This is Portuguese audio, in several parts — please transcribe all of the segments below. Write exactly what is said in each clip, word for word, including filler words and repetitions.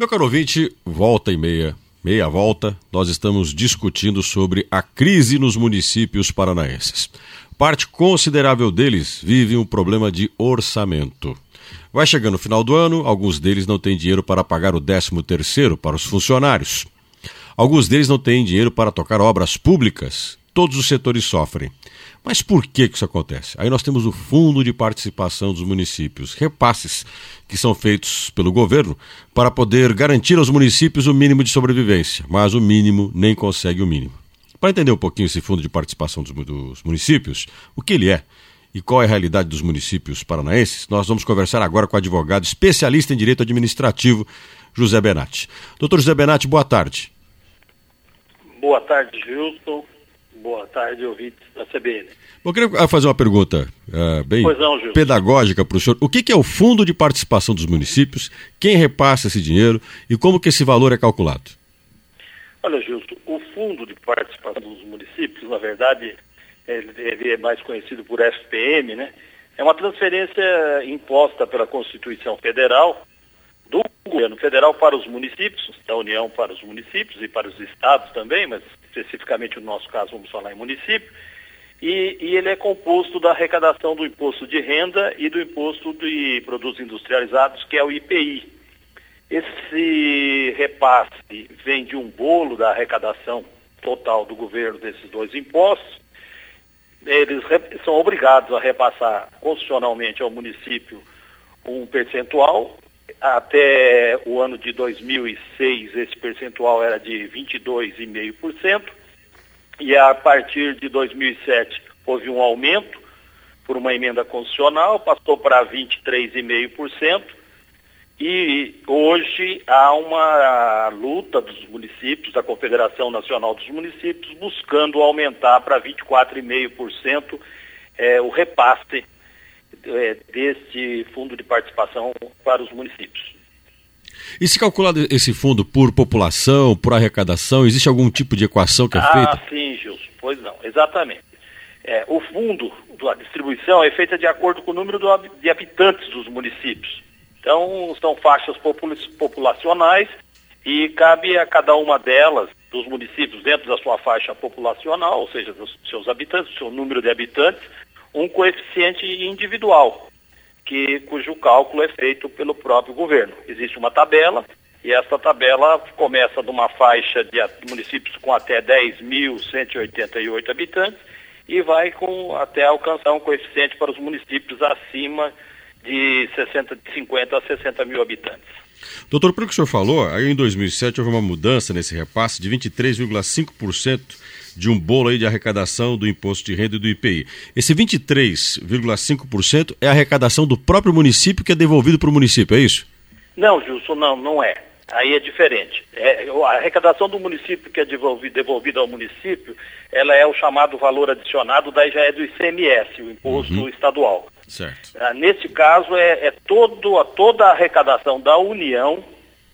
Meu caro ouvinte, volta e meia, meia volta, nós estamos discutindo sobre a crise nos municípios paranaenses. Parte considerável deles vive um problema de orçamento. Vai chegando o final do ano, alguns deles não têm dinheiro para pagar o décimo terceiro para os funcionários. Alguns deles não têm dinheiro para tocar obras públicas. Todos os setores sofrem. Mas por que que isso acontece? Aí nós temos o Fundo de Participação dos Municípios, repasses que são feitos pelo governo para poder garantir aos municípios o mínimo de sobrevivência, mas o mínimo nem consegue o mínimo. Para entender um pouquinho esse Fundo de Participação dos, dos Municípios, o que ele é e qual é a realidade dos municípios paranaenses, nós vamos conversar agora com o advogado especialista em Direito Administrativo, José Benatti. Doutor José Benatti, boa tarde. Boa tarde, Gilson. Boa tarde, ouvintes da C B N. Eu queria fazer uma pergunta uh, bem não, pedagógica para o senhor. O que, que é o Fundo de Participação dos Municípios? Quem repassa esse dinheiro e como que esse valor é calculado? Olha, Gilson, o Fundo de Participação dos Municípios, na verdade, ele, ele é mais conhecido por F P M, né? É uma transferência imposta pela Constituição Federal do governo federal para os municípios, da União para os municípios e para os estados também, mas especificamente no nosso caso vamos falar em município, e, e ele é composto da arrecadação do imposto de renda e do imposto de produtos industrializados, que é o I P I. Esse repasse vem de um bolo da arrecadação total do governo desses dois impostos. Eles são obrigados a repassar constitucionalmente ao município um percentual. Até o ano de dois mil e seis, esse percentual era de vinte e dois vírgula cinco por cento e a partir de dois mil e sete houve um aumento por uma emenda constitucional, passou para vinte e três vírgula cinco por cento e hoje há uma luta dos municípios, da Confederação Nacional dos Municípios, buscando aumentar para vinte e quatro vírgula cinco por cento é, o repasse É, deste fundo de participação para os municípios. E se calcular esse fundo por população, por arrecadação, existe algum tipo de equação que é ah, feita? Ah, sim, Gilson, pois não, exatamente. É, o fundo, a distribuição é feita de acordo com o número do, de habitantes dos municípios. Então, são faixas popula populacionais e cabe a cada uma delas, dos municípios, dentro da sua faixa populacional, ou seja, dos seus habitantes, do seu número de habitantes, um coeficiente individual, que, cujo cálculo é feito pelo próprio governo. Existe uma tabela, e essa tabela começa de uma faixa de municípios com até dez mil cento e oitenta e oito habitantes e vai com, até alcançar um coeficiente para os municípios acima de sessenta, cinquenta a sessenta mil habitantes. Doutor, pelo que o senhor falou, aí em dois mil e sete houve uma mudança nesse repasse de vinte e três vírgula cinco por cento de um bolo aí de arrecadação do imposto de renda e do I P I. Esse vinte e três vírgula cinco por cento é a arrecadação do próprio município que é devolvido para o município, é isso? Não, Gilson, não, não é. Aí é diferente. É, a arrecadação do município que é devolvida, devolvida ao município, ela é o chamado valor adicionado, daí já é do I C M S, o imposto uhum. estadual. Certo. Ah, nesse caso, é, é todo, toda a arrecadação da União,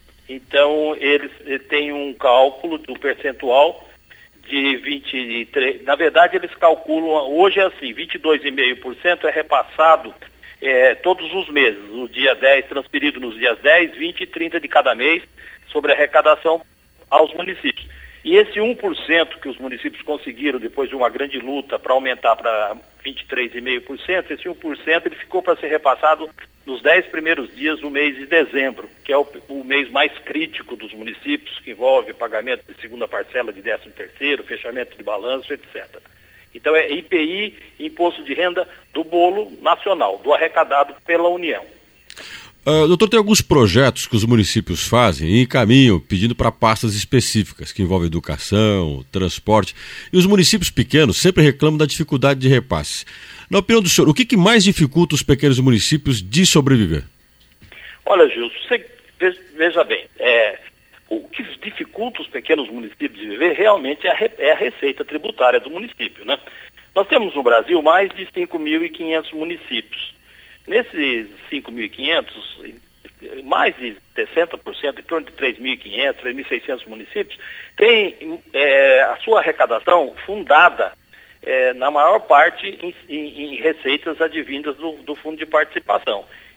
então eles, eles têm um cálculo do percentual de vinte e três, na verdade eles calculam, hoje é assim, vinte e dois vírgula cinco por cento é repassado é, todos os meses, no dia dez, transferido nos dias dez, vinte e trinta de cada mês, sobre a arrecadação aos municípios. E esse um por cento que os municípios conseguiram, depois de uma grande luta, para aumentar para vinte e três vírgula cinco por cento, esse um por cento ele ficou para ser repassado nos dez primeiros dias do mês de dezembro, que é o, o mês mais crítico dos municípios, que envolve pagamento de segunda parcela de décimo terceiro, fechamento de balanço, etcétera. Então é I P I, Imposto de Renda do bolo nacional, do arrecadado pela União. Uh, doutor, tem alguns projetos que os municípios fazem e encaminham pedindo para pastas específicas, que envolvem educação, transporte, e os municípios pequenos sempre reclamam da dificuldade de repasse. Na opinião do senhor, o que, que mais dificulta os pequenos municípios de sobreviver? Olha, Gilson, você veja bem, é, o que dificulta os pequenos municípios de viver realmente é a, re, é a receita tributária do município, né? Nós temos no Brasil mais de cinco mil e quinhentos municípios. Nesses cinco mil e quinhentos, mais de sessenta por cento, em torno de três mil e quinhentos, três mil e seiscentos municípios, tem é, a sua arrecadação fundada, é, na maior parte, em, em, em receitas advindas do, do Fundo de Participação.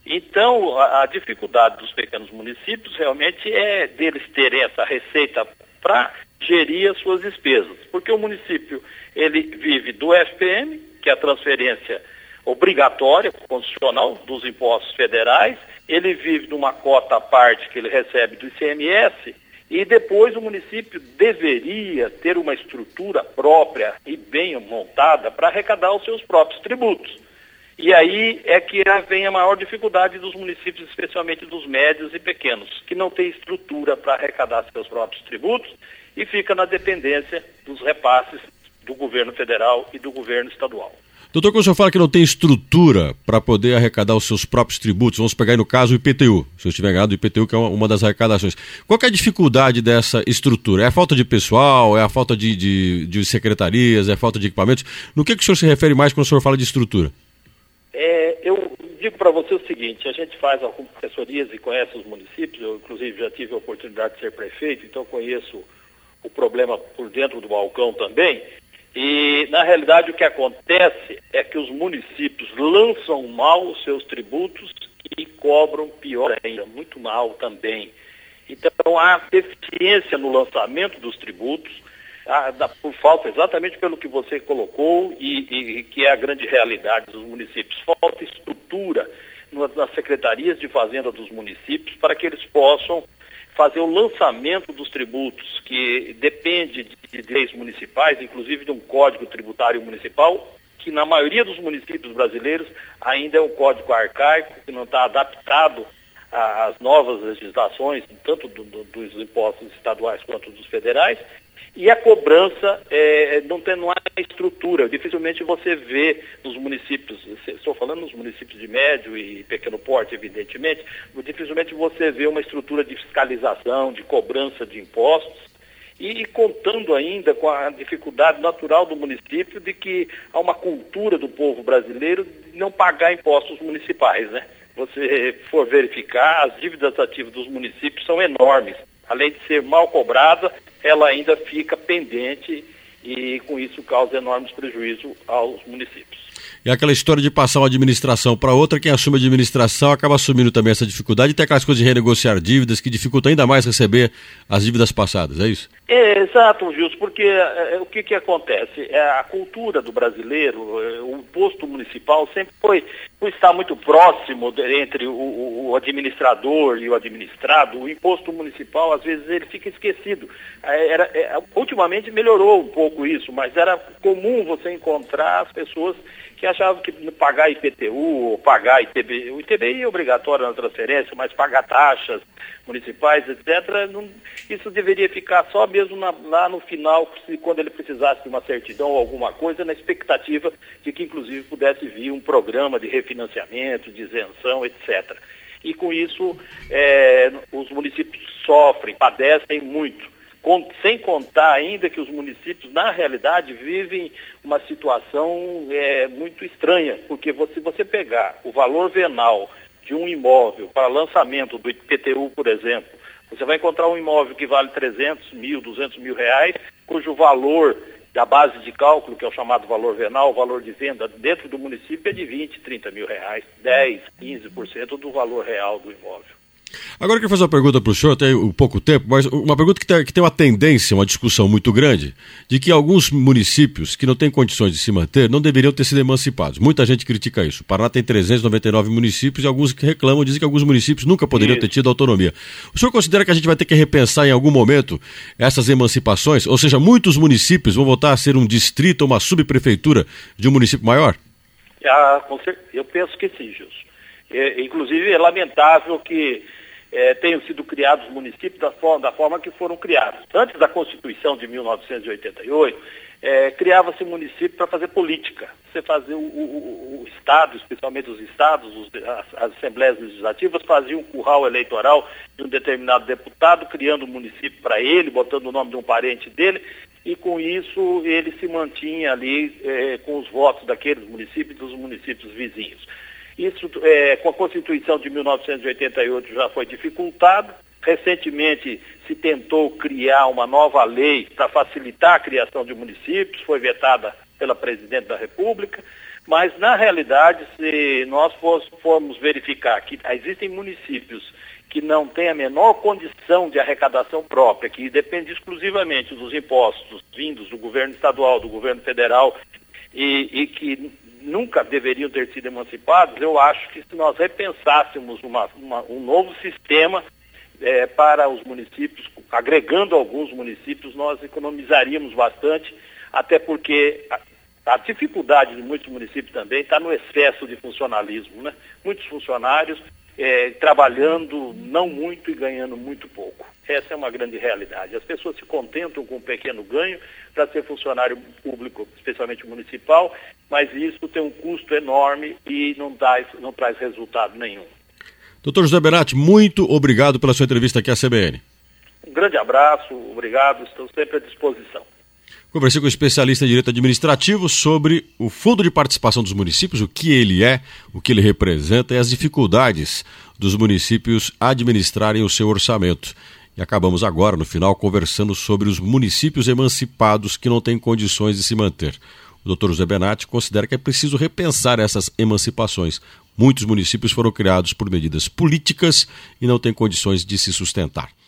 Então, a, a dificuldade dos pequenos municípios realmente é deles terem essa receita para gerir as suas despesas, porque o município ele vive do F P M, que é a transferência obrigatória, constitucional, dos impostos federais, ele vive de uma cota à parte que ele recebe do I C M S, e depois o município deveria ter uma estrutura própria e bem montada para arrecadar os seus próprios tributos. E aí é que vem a maior dificuldade dos municípios, especialmente dos médios e pequenos, que não têm estrutura para arrecadar seus próprios tributos e fica na dependência dos repasses do governo federal e do governo estadual. Doutor, quando o senhor fala que não tem estrutura para poder arrecadar os seus próprios tributos, vamos pegar aí no caso o I P T U, se eu estiver enganado, o I P T U que é uma das arrecadações. Qual que é a dificuldade dessa estrutura? É a falta de pessoal, é a falta de, de, de secretarias, é a falta de equipamentos? No que, que o senhor se refere mais quando o senhor fala de estrutura? É, eu digo para você o seguinte, a gente faz algumas assessorias e conhece os municípios, eu inclusive já tive a oportunidade de ser prefeito, então conheço o problema por dentro do balcão também. E, na realidade, o que acontece é que os municípios lançam mal os seus tributos e cobram pior ainda, muito mal também. Então, há deficiência no lançamento dos tributos, há, da, por falta, exatamente pelo que você colocou, e, e que é a grande realidade dos municípios. Falta estrutura nas secretarias de fazenda dos municípios para que eles possam fazer o lançamento dos tributos, que depende de, de leis municipais, inclusive de um código tributário municipal, que na maioria dos municípios brasileiros ainda é um código arcaico, que não está adaptado às novas legislações, tanto do, do, dos impostos estaduais quanto dos federais, e a cobrança é, não, tem, não há estrutura. Dificilmente você vê nos municípios, estou falando nos municípios de médio e pequeno porte, evidentemente, dificilmente você vê uma estrutura de fiscalização, de cobrança de impostos, e, e contando ainda com a dificuldade natural do município de que há uma cultura do povo brasileiro de não pagar impostos municipais, né? Você for verificar, as dívidas ativas dos municípios são enormes. Além de ser mal cobrada, ela ainda fica pendente e, com isso, causa enormes prejuízos aos municípios. E aquela história de passar uma administração para outra, quem assume a administração acaba assumindo também essa dificuldade e tem aquelas coisas de renegociar dívidas que dificultam ainda mais receber as dívidas passadas, é isso? É, exato, Gilson, porque é, o que, que acontece? É, a cultura do brasileiro, é, o imposto municipal sempre foi, foi estar muito próximo de, entre o, o administrador e o administrado. O imposto municipal, às vezes, ele fica esquecido. É, era, é, ultimamente melhorou um pouco isso, mas era comum você encontrar as pessoas que achavam que pagar I P T U ou pagar I T B I, o I T B I é obrigatório na transferência, mas pagar taxas municipais, etcétera, não, isso deveria ficar só mesmo na, lá no final, se, quando ele precisasse de uma certidão ou alguma coisa, na expectativa de que, inclusive, pudesse vir um programa de refinanciamento, de isenção, etcétera. E, com isso, é, os municípios sofrem, padecem muito. Com, sem contar ainda que os municípios, na realidade, vivem uma situação é, muito estranha, porque se você pegar o valor venal de um imóvel para lançamento do I P T U, por exemplo, você vai encontrar um imóvel que vale trezentos mil, duzentos mil reais, cujo valor da base de cálculo, que é o chamado valor venal, o valor de venda dentro do município é de vinte, trinta mil reais, dez, quinze por cento do valor real do imóvel. Agora eu quero fazer uma pergunta para o senhor, tem um pouco tempo, mas uma pergunta que tem, que tem uma tendência, uma discussão muito grande, de que alguns municípios que não têm condições de se manter não deveriam ter sido emancipados. Muita gente critica isso. O Paraná tem trezentos e noventa e nove municípios e alguns que reclamam, dizem que alguns municípios nunca poderiam isso. ter tido autonomia. O senhor considera que a gente vai ter que repensar em algum momento essas emancipações? Ou seja, muitos municípios vão voltar a ser um distrito ou uma subprefeitura de um município maior? Ah, eu penso que sim, Gilson. É, inclusive, é lamentável que É, tenham sido criados municípios da forma, da forma que foram criados. Antes da Constituição de mil novecentos e oitenta e oito, é, criava-se município para fazer política. Você fazia o, o, o Estado, especialmente os estados, os, as, as assembleias legislativas, faziam um curral eleitoral de um determinado deputado, criando um município para ele, botando o nome de um parente dele, e com isso ele se mantinha ali é, com os votos daqueles municípios e dos municípios vizinhos. Isso, é, com a Constituição de mil novecentos e oitenta e oito, já foi dificultado. Recentemente se tentou criar uma nova lei para facilitar a criação de municípios, foi vetada pela Presidente da República. Mas, na realidade, se nós formos verificar que existem municípios que não têm a menor condição de arrecadação própria, que depende exclusivamente dos impostos vindos do governo estadual, do governo federal, e, e que nunca deveriam ter sido emancipados, eu acho que se nós repensássemos uma, uma, um novo sistema é, para os municípios, agregando alguns municípios, nós economizaríamos bastante, até porque a, a dificuldade de muitos municípios também está no excesso de funcionalismo, né? Muitos funcionários É, trabalhando não muito e ganhando muito pouco. Essa é uma grande realidade. As pessoas se contentam com um pequeno ganho para ser funcionário público, especialmente municipal, mas isso tem um custo enorme e não, dá, não traz resultado nenhum. doutor José Benatti, muito obrigado pela sua entrevista aqui à C B N. Um grande abraço, obrigado, estou sempre à disposição. Conversei com o especialista em direito administrativo sobre o Fundo de Participação dos Municípios, o que ele é, o que ele representa e as dificuldades dos municípios administrarem o seu orçamento. E acabamos agora, no final, conversando sobre os municípios emancipados que não têm condições de se manter. O doutor José Benatti considera que é preciso repensar essas emancipações. Muitos municípios foram criados por medidas políticas e não têm condições de se sustentar.